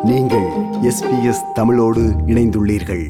நீங்கள் SBS தமிழோடு இணைந்துள்ளீர்கள்.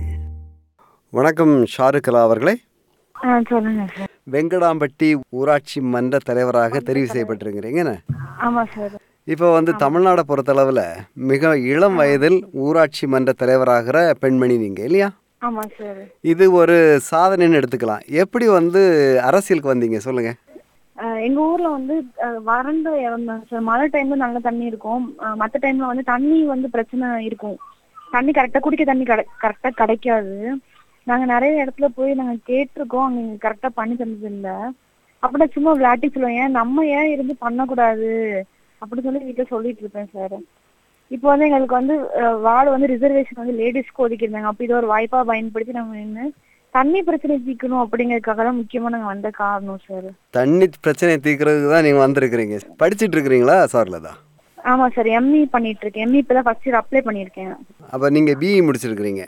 வணக்கம் ஷாருக்கலா அவர்களே. சொல்லுங்க சார். வெங்கடாம்பட்டி ஊராட்சி மன்ற தலைவராக தெரிவு செய்யப்பட்டிருக்கிறீங்க. ஆமா சார். இப்போ தமிழ்நாடை பொறுத்தளவில் மிக இளம் வயதில் ஊராட்சி மன்ற தலைவராகிற பெண்மணி நீங்கள் இல்லையா? ஆமா சார். இது ஒரு சாதனைன்னு எடுத்துக்கலாம். எப்படி அரசியலுக்கு வந்தீங்க சொல்லுங்க. எங்க ஊர்ல வறண்டு இறந்தோம் சார். மழை டைம்ல நல்ல தண்ணி இருக்கும், மற்ற டைம்ல தண்ணி பிரச்சனை இருக்கும். தண்ணி கரெக்டா குடிக்க தண்ணி கரெக்டா கிடைக்காது. நாங்க நிறைய இடத்துல போய் நாங்க கேட்டிருக்கோம், அங்க கரெக்டா பண்ணி தந்தது இல்ல. அப்படின்னா சும்மா விளையாட்டி சொல்லுவேன், ஏன் நம்ம ஏன் இருந்து பண்ணக்கூடாது அப்படின்னு சொல்லி வீட்டுல சொல்லிட்டு இருப்பேன் சார். இப்போ எங்களுக்கு வார்டு ரிசர்வேஷன் லேடிஸ்க்கு ஒதுக்கியிருந்தாங்க. அப்ப இது ஒரு வாய்ப்பா பயன்படுத்தி நாங்க நின்று தண்ணி பிரச்சனை தீர்க்கணும் அப்படிங்கறதுக்காக தான் முக்கியமா நாங்க வந்த காரணம் சார். தண்ணி பிரச்சனை தீர்க்கறதுக்கு தான் நீங்க வந்திருக்கிறீங்க. படிச்சுட்டு இருக்கிறீங்களா சார்ல தான்? ஆமா சார், எம்இ பண்ணிட்டு இருக்கேன். எம்இ இப்பதான் ஃபர்ஸ்ட் இயர் அப்ளை பண்ணிருக்கேன். அப்ப நீங்க பிஇ முடிச்சிருக்கீங்க?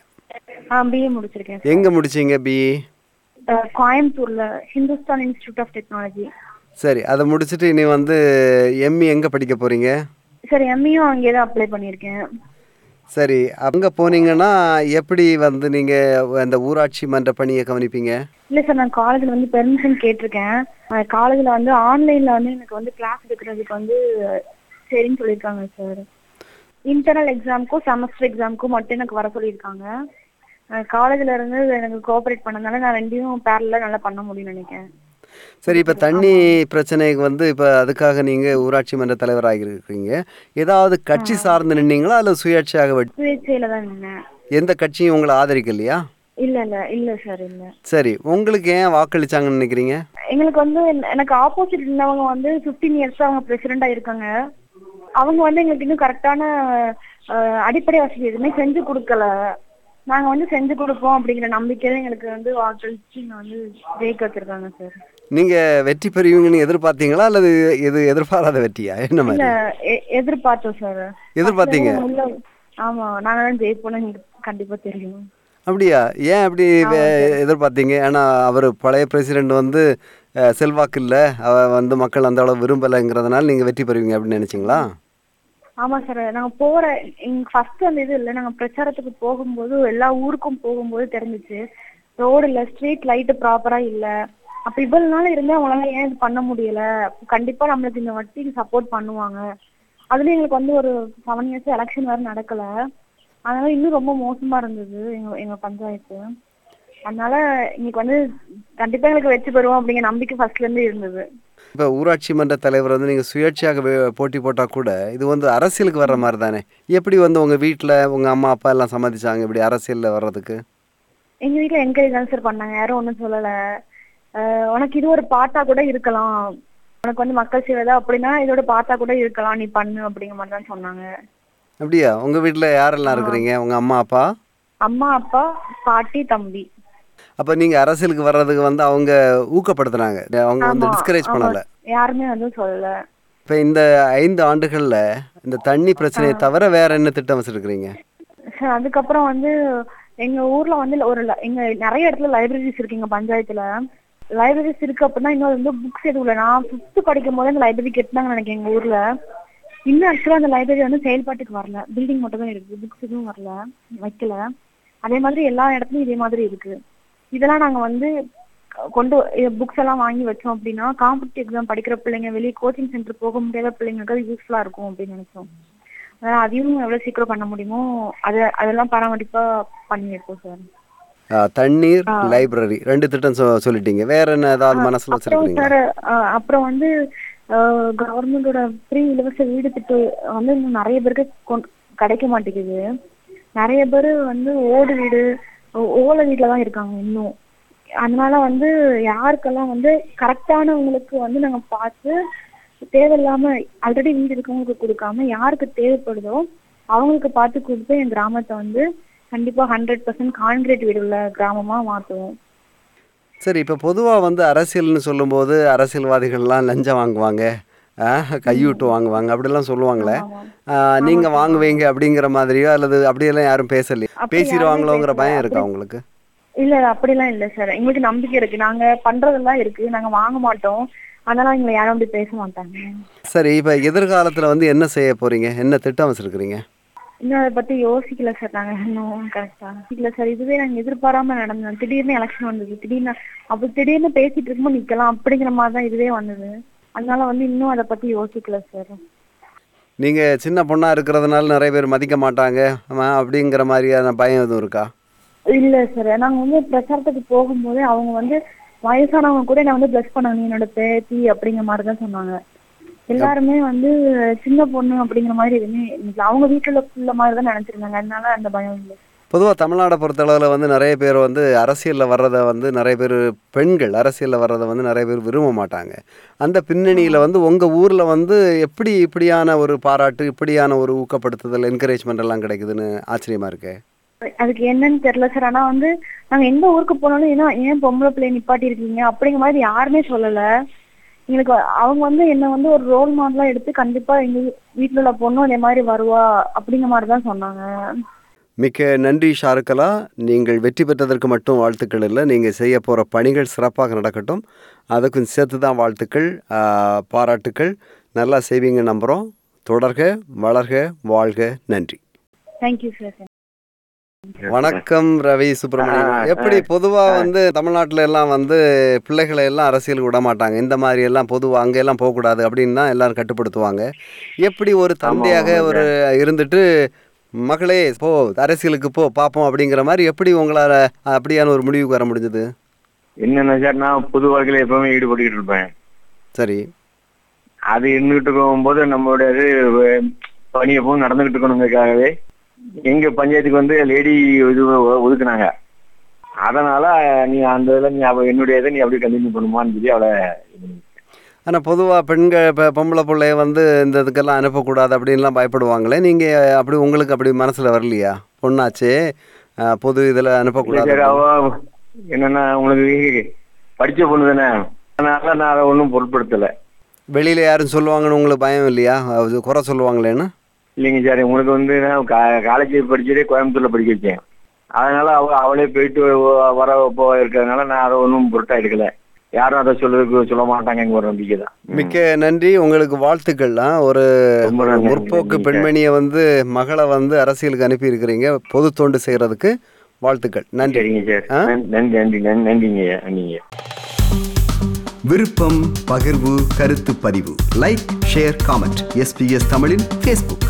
பிஏ முடிச்சிருக்கேன். எங்க முடிச்சீங்க பிஇ? கோயம்புத்தூர்ல ஹிந்துஸ்தான் இன்ஸ்டிடியூட் ஆஃப் டெக்னாலஜி. சரி, அதை முடிச்சுட்டு நீ எம்இ எங்க படிக்க போறீங்க? சார் எம்இயும் அங்கே தான் அப்ளை பண்ணியிருக்கேன். சரி, அங்கே போனீங்கன்னா எப்படி நீங்கள் அந்த ஊராட்சி மன்ற பணியை கவனிப்பீங்க? இல்லை சார், நான் காலேஜில் பெர்மிஷன் கேட்டிருக்கேன். காலேஜில் ஆன்லைனில் எனக்கு கிளாஸ் எடுக்கிறதுக்கு சரின்னு சொல்லியிருக்காங்க சார். இன்டர்னல் எக்ஸாமுக்கும் செமஸ்டர் எக்ஸாமுக்கும் மட்டும் எனக்கு வர சொல்லியிருக்காங்க. காலேஜில் இருந்து எனக்கு கோஆப்ரேட் பண்ணதுனால நான் ரெண்டையும் பேரலாக நல்லா பண்ண முடியும்னு நினைக்கிறேன். சரி, இப்போ தண்ணி பிரச்சனைக்கு இப்போ அதுக்காக நீங்கள் ஊராட்சி மன்ற தலைவராக இருக்கீங்க. ஏதாவது கட்சி சார்ந்து நின்னீங்களா அல்லது சுயேட்சையாக? சுயேட்சையில தான் நின்னேன். எந்த கட்சியும் உங்களை ஆதரிக்கலையா? இல்ல சார், இல்ல. சரி, உங்களுக்கு ஏன் வாக்களிச்சாங்கன்னு நினைக்கிறீங்க? எங்களுக்கு எனக்கு ஆப்போசிட் இருந்தவங்க 15 இயர்ஸ் அவங்க பிரசிடண்டா இருக்காங்க. அவங்க எங்களுக்கு இன்னும் கரெக்டான அடிப்படை வசதி எதுவுமே செஞ்சு கொடுக்கல. நாங்க செஞ்சு கொடுப்போம் அப்படிங்கிற நம்பிக்கையில எங்களுக்கு வாக்களிச்சு ஜெயிக்க வச்சிருக்காங்க சார். நீங்க வெற்றி பெறுவீங்கன்னு எதிர்பார்த்தீங்களா அல்லது இது எதிர்பாராத வெற்றியா? என்ன மாதிரி எதிர்பார்த்தோம் சார். எதிர்பார்த்தீங்க? ஆமா, நாங்க தான் ஜெயிப்போம்னு கண்டிப்பா தெரியும். அப்படியா? ஏன் அப்படி எதிர்பார்த்தீங்க? ஏன்னா அவர் பழைய பிரசிடென்ட் செல்வாக்கு இல்லை, அவ மக்கள் அந்த அளவு விரும்பலைங்கிறதுனால நீங்க வெற்றி பெறுவீங்க அப்படின்னு நினைச்சீங்களா? ஆமா சார், நாங்க ஃபர்ஸ்ட் இது இல்லை, நாங்க பிரச்சாரத்துக்கு போகும்போது எல்லா ஊருக்கும் போகும்போது தெரிஞ்சிச்சு ரோடு இல்ல, ஸ்ட்ரீட் லைட் ப்ராப்பரா இல்ல. அப்ப இவ்வளவு நாள் இருந்தா அவங்களால ஏன் இது பண்ண முடியல? கண்டிப்பா நம்மளுக்கு இந்த வட்டிக்கு சப்போர்ட் பண்ணுவாங்க. அதுல எங்களுக்கு ஒரு 7 இயர்ஸ் எலெக்ஷன் வேற நடக்கல. அதனால இன்னும் ரொம்ப மோசமா இருந்தது எங்க பஞ்சாயத்து. அதனால இன்னைக்கு கண்டிப்பா எங்களுக்கு வெற்றி பெறுவோம் அப்படிங்கிற நம்பிக்கை ஃபர்ஸ்ட்ல இருந்து இருந்தது. இப்போ ஊராட்சி மன்ற தலைவர் நீங்கள் சுயேட்சையாக போட்டி போட்டால் கூட இது அரசியலுக்கு வர்ற மாதிரி தானே. எப்படி உங்கள் வீட்டில் உங்கள் அம்மா அப்பா எல்லாம் சம்மதிச்சாங்க இப்படி அரசியலில் வர்றதுக்கு? எங்கள் வீட்டில் என்கரேஜ் தான் சார் பண்ணாங்க, யாரும் ஒன்றும் சொல்லலை. உனக்கு இது ஒரு பாட்டா கூட இருக்கலாம், உனக்கு மக்கள் சேவை அப்படின்னா இதோட பாட்டா கூட இருக்கலாம், நீ பண்ணு அப்படிங்கிற மாதிரி தான் சொன்னாங்க. அப்படியா? உங்கள் வீட்டில் யாரெல்லாம் இருக்கிறீங்க? உங்கள் அம்மா அப்பா? அம்மா அப்பா, பாட்டி, தம்பி. அப்ப நீங்க அரசியலுக்கு வர்றதுக்கு அவங்க ஊக்கப்படுத்துறாங்க, அவங்க டிஸ்கரேஜ் பண்ணல? யாருமே சொல்லல. இப்ப இந்த 5 ஆண்டுகள்ல இந்த தண்ணி பிரச்சனையை தவிர வேற என்ன திட்டம் வச்சிருக்கீங்க? சார் அதுக்கப்புறம் எங்க ஊர்ல ஒரு எங்க நிறைய இடத்துல லைப்ரரிஸ் இருக்கு. எங்க பஞ்சாயத்துல லைப்ரரிஸ் இருக்கு. அப்படின்னா இன்னும் புக்ஸ் எதுவும் இல்லை. நான் 5th படிக்கும் போது அந்த லைப்ரரி கெட்டினாங்கன்னு நினைக்கிறேன் எங்க ஊர்ல. இன்னும் ஆக்சுவலா அந்த லைப்ரரி செயல்பாட்டுக்கு வரல, பில்டிங் மட்டும் தான் இருக்கு, புக்ஸ் எதுவும் வரல, வைக்கல. அதே மாதிரி எல்லா இடத்துலயும் இதே மாதிரி இருக்கு. இதெல்லாம் நாங்க கொண்டு புக்ஸ் எல்லாம் வாங்கி வச்சோம் அப்படின்னா காம்படிட்டிவ் எக்ஸாம் படிக்கிற பிள்ளைங்க, வெளியே கோச்சிங் சென்டர் போக முடியாத பிள்ளைங்களுக்கு யூஸ்ஃபுல்லா இருக்கும் அப்படின்னு நினைச்சோம். அதனால அதையும் எவ்வளவு சீக்கிரம் பண்ண முடியுமோ அதெல்லாம் பராமரிப்பா பண்ணி வைப்போம் சார். தண்ணீர், லைப்ரரி 2 திட்டம் சொல்லிட்டீங்க. வேற என்ன ஏதாவது மனசுல வச்சிருக்கீங்க சார்? அப்புறம் கவர்மெண்டோட ஃப்ரீ இலவச வீடு திட்டம் இன்னும் நிறைய பேருக்கு கிடைக்க மாட்டேங்குது. நிறைய பேர் ஓடு வீடு, ஓலை வீட்டுல தான் இருக்காங்க இன்னும். அதனால யாருக்கெல்லாம் கரெக்டானவங்களுக்கு நாங்க பார்த்து தேவையில்லாம ஆல்ரெடி வீடு இருக்கவங்களுக்கு கொடுக்காம யாருக்கு தேவைப்படுதோ அவங்களுக்கு பார்த்து கொடுத்து என் கிராமத்தை கண்டிப்பா 100% கான்கிரீட் வீடு உள்ள கிராமமா மாத்துவோம். சரி, இப்ப பொதுவா அரசியல்னு சொல்லும்போது அரசியல்வாதிகள்லாம் லஞ்சம் வாங்குவாங்க, கையூட்டு வாங்குவாங்க அப்படிலாம் சொல்லுவாங்களே. நீங்க வாங்குவீங்க அப்படிங்கிற மாதிரியோ அல்லது அப்படியெல்லாம் யாரும் பேசலையே? பேசிடுவாங்களோங்கிற பயம் இருக்கா உங்களுக்கு? இல்ல, அப்படிலாம் இல்ல சார். எங்களுக்கு நம்பிக்கை இருக்கு, நாங்க பண்றதெல்லாம் இருக்கு, நாங்க வாங்க மாட்டோம். அதனால எங்களை யாரும் அப்படி பேச மாட்டாங்க. சரி, இப்ப எதிர்காலத்துல என்ன செய்ய போறீங்க? என்ன திட்டம் வச்சிருக்கீங்க? இன்னும் அதை பத்தி யோசிக்கல சார். நாங்க இன்னும் கரெக்டா யோசிக்கல சார். இதுவே நாங்க எதிர்பாராம நடந்தோம். திடீர்னு எலெக்ஷன் வந்தது. திடீர்னு பேசிட்டு இருக்கும்போது நிக்கலாம் அப்படிங்கிற மாதிரிதான் இதுவே வந்தது. அதனால வந்து இன்னும் அதை பத்தி யோசிக்கல சார். நீங்கள் சின்ன பொண்ணாக இருக்கிறதுனால நிறைய பேர் மதிக்க மாட்டாங்க அப்படிங்கிற மாதிரியான பயம் எதுவும் இருக்கா? இல்ல சார், நாங்க வந்து பிரச்சாரத்துக்கு போகும்போது அவங்க வந்து வயசானவங்க கூட நான் வந்து பிளஸ் பண்ணாங்க, நீ என்னோட பேத்தி அப்படிங்கிற மாதிரிதான் சொன்னாங்க. எல்லாருமே வந்து சின்ன பொண்ணு அப்படிங்கிற மாதிரி எதுவுமே அவங்க வீட்டுல உள்ள மாதிரிதான் நினைச்சிருந்தாங்க. அதனால அந்த பயம் இல்லை. பொதுவாக தமிழ்நாடை பொறுத்தளவில் வந்து நிறைய பேர் வந்து அரசியலில் வர்றதை வந்து நிறைய பேர் பெண்கள் அரசியலில் வர்றதை வந்து நிறைய பேர் விரும்ப மாட்டாங்க. அந்த பின்னணியில் வந்து உங்கள் ஊரில் வந்து எப்படி இப்படியான ஒரு பாராட்டு, இப்படியான ஒரு ஊக்கப்படுத்துதல், என்கரேஜ்மெண்ட் எல்லாம் கிடைக்குதுன்னு ஆச்சரியமாக இருக்கு. அதுக்கு என்னன்னு தெரியல சார். ஆனா வந்து நாங்க எந்த ஊருக்கு போனாலும் ஏன் பொம்பளை பிள்ளைய நிப்பாட்டி இருக்கீங்க அப்படிங்கிற மாதிரி யாருமே சொல்லல எங்களுக்கு. அவங்க வந்து என்ன வந்து ஒரு ரோல் மாடலா எடுத்து கண்டிப்பா எங்க வீட்டுல உள்ள பொண்ணும் அதே மாதிரி வருவா அப்படிங்கிற மாதிரிதான் சொன்னாங்க. மிக்க நன்றி ஷாருக்கலா. நீங்கள் வெற்றி பெற்றதற்கு மட்டும் வாழ்த்துக்கள் இல்லை, நீங்கள் செய்ய போகிற பணிகள் சிறப்பாக நடக்கட்டும். அதுக்கும் சேர்த்து தான் வாழ்த்துக்கள், பாராட்டுக்கள். நல்லா செய்வீங்க நம்புகிறோம். தொடர்க, வளர்க, வாழ்க. நன்றி. Thank you sir. வணக்கம் ரவி சுப்பிரமணியன். எப்படி பொதுவாக வந்து தமிழ்நாட்டில் எல்லாம் வந்து பிள்ளைகளை எல்லாம் அரசியலுக்கு விட மாட்டாங்க, இந்த மாதிரி எல்லாம் பொதுவாக அங்கெல்லாம் போகக்கூடாது அப்படின்னு தான் எல்லாரும் கட்டுப்படுத்துவாங்க. எப்படி ஒரு தந்தையாக ஒரு இருந்துட்டு மகளே போ அரசியலுக்கு போ பார்ப்போம் அப்படிங்கிற மாதிரி எப்படி உங்களால் அப்படியான ஒரு முடிவுக்கு வர முடிஞ்சது? என்னென்ன சார், நான் பொது வாழ்க்கையில் எப்பவுமே ஈடுபட்டுக்கிட்டு இருப்பேன். சரி. அது இருந்துகிட்டு இருக்கும்போது நம்மளுடைய பணி எப்பவும் நடந்துகிட்டு இருக்கணுங்கிறதுக்காகவே எங்க பஞ்சாயத்துக்கு வந்து லேடி இது ஒதுக்குனாங்க. அதனால நீ அந்த இதில் நீ என்னுடைய இதை நீ அப்படி கண்டினியூ பண்ணுமான்னு சொல்லி அவளை. ஆனால் பொதுவாக பெண்கள் இப்போ பொம்பளை பிள்ளைய வந்து இந்த இதுக்கெல்லாம் அனுப்பக்கூடாது அப்படின்லாம் பயப்படுவாங்களே, நீங்கள் அப்படி உங்களுக்கு அப்படி மனசில் வரலையா? பொண்ணாச்சே பொது இதில் அனுப்பக்கூடாது. என்னன்னா உங்களுக்கு படித்த பொண்ணு தானே, அதனால நான் அதை ஒன்றும் பொருட்படுத்தலை. வெளியில் யாரும் சொல்லுவாங்கன்னு உங்களுக்கு பயம் இல்லையா? குறை சொல்லுவாங்களேன்னு? இல்லைங்க சார், உங்களுக்கு வந்து நான் காலேஜ் படிச்சதே கோயம்புத்தூரில் படிக்க வச்சேன். அதனால அவளே போயிட்டு வர இருக்கிறதுனால நான் அதை ஒன்றும் பொருட்டா எடுக்கலை. யாரும் அதை சொல்ல மாட்டாங்க, எங்க ஒரு நம்பிக்கை தான். மிக்க நன்றி, உங்களுக்கு வாழ்த்துக்கள்லாம். ஒரு முற்போக்கு பெண்மணியை வந்து மகளை வந்து அரசியலுக்கு அனுப்பி இருக்கிறீங்க, பொது தொண்டு செய்யறதுக்கு வாழ்த்துக்கள். நன்றி. சரிங்க சார், நன்றிங்க. விருப்பம், பகிர்வு, கருத்து பதிவு, லைக், ஷேர், காமெண்ட். SBS தமிழின் Facebook.